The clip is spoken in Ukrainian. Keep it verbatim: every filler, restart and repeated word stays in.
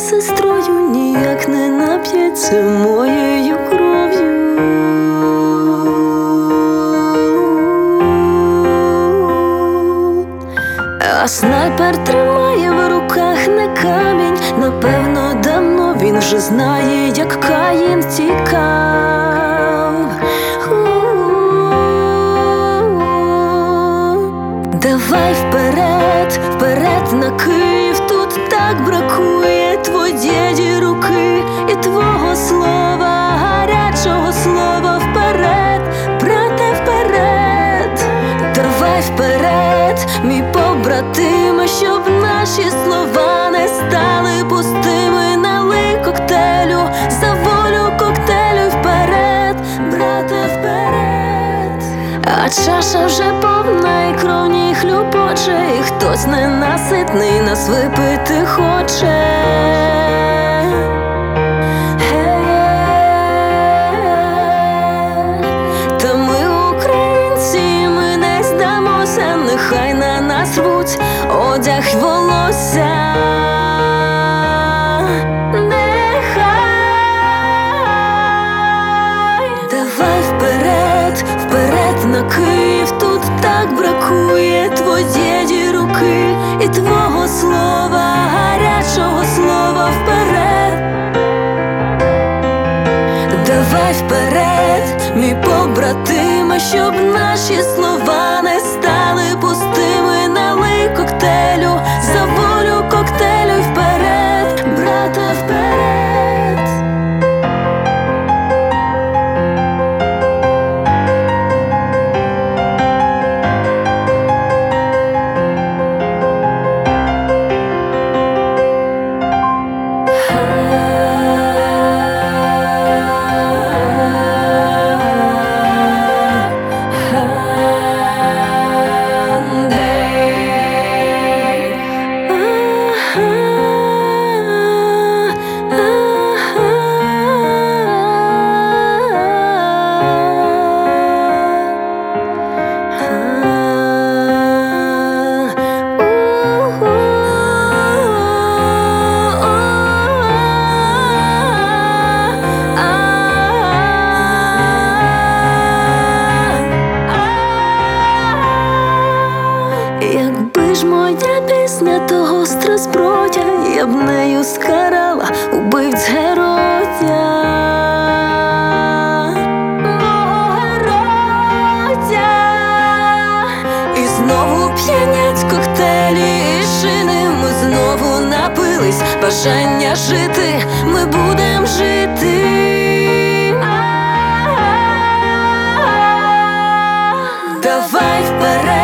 сестрою ніяк не нап'ється моєю кров'ю. А снайпер тримає в руках не камінь. Напевно, давно він вже знає, як Каїн тікав. Давай вперед, вперед на Київ. Тут так бракує твоєї руки і твого слова, гарячого слова. Вперед, брате, вперед. Давай вперед, мій побратиме, щоб наші слова не стали пустими. Налий коктейлю, за волю коктейлю. Вперед, брате, вперед. А чаша вже повна і кров в ній хлюпоче, і хтось ненаситний нас випити хоче. Та ми українці, ми не здамося. Нехай на нас рвуть одяг й волосся. Давай вперед, вперед на Київ. Тут так бракує твоєї руки і твого слова, гарячого слова. Вперед, давай вперед, мій побратиме, щоб наші слова не стали пустими. Налий коктейлю, за волю коктейлю. Вперед, брате, вперед. Якби ж моя пісня то гостра зброя, я б нею скарала убивць героя. Мого героя. І знову п'янять коктейлі і шини. Ми знову напились бажання жити. Ми будем жити. Давай вперед,